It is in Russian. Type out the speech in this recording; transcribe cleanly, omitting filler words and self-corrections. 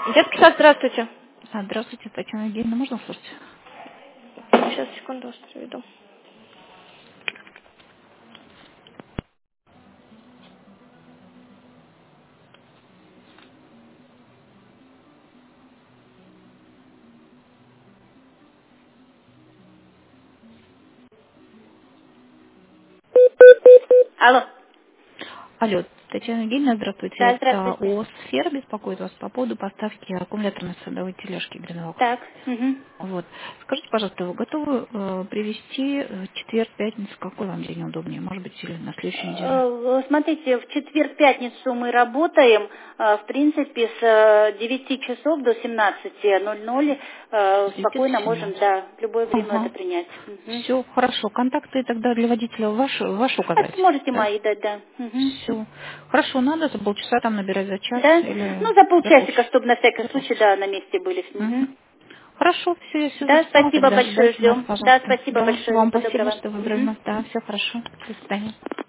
Детский сад, здравствуйте. Здравствуйте, Татьяна Евгеньевна, можно слушать? Сейчас, секунду, вас проведу. Алло. Алло, Татьяна Евгеньевна, Да, здравствуйте. Это здравствуйте. ООО «Сфера» беспокоит вас по поводу поставки аккумуляторной садовой тележки Гринвок. Так. Угу. Вот. Скажите, пожалуйста, вы готовы привезти четверг, пятницу, какой вам день удобнее? Может быть, или на следующей неделе? Смотрите, в четверг-пятницу мы работаем, в принципе, с 9 часов до 17:00 С 9 до спокойно можем, 17. да, в любое время это Ага. принять. Мгм. Все, хорошо. Контакты тогда для водителя ваши указать, Можете да? мои дать, да. Мгм. Все. Хорошо, надо за полчаса там набирать за час Да? или Ну, за за полчасика, полчаса? чтобы на всякий За случай, полчаса. да, на месте были. Мгм. Мгм. Хорошо, все, я все Да, записала, спасибо тогда большое, ждайте нас, ждем. Да, пожалуйста. спасибо Да, большое, вам всего спасибо, доброго. что вы Мгм. взаимно. Да, все хорошо. До свидания.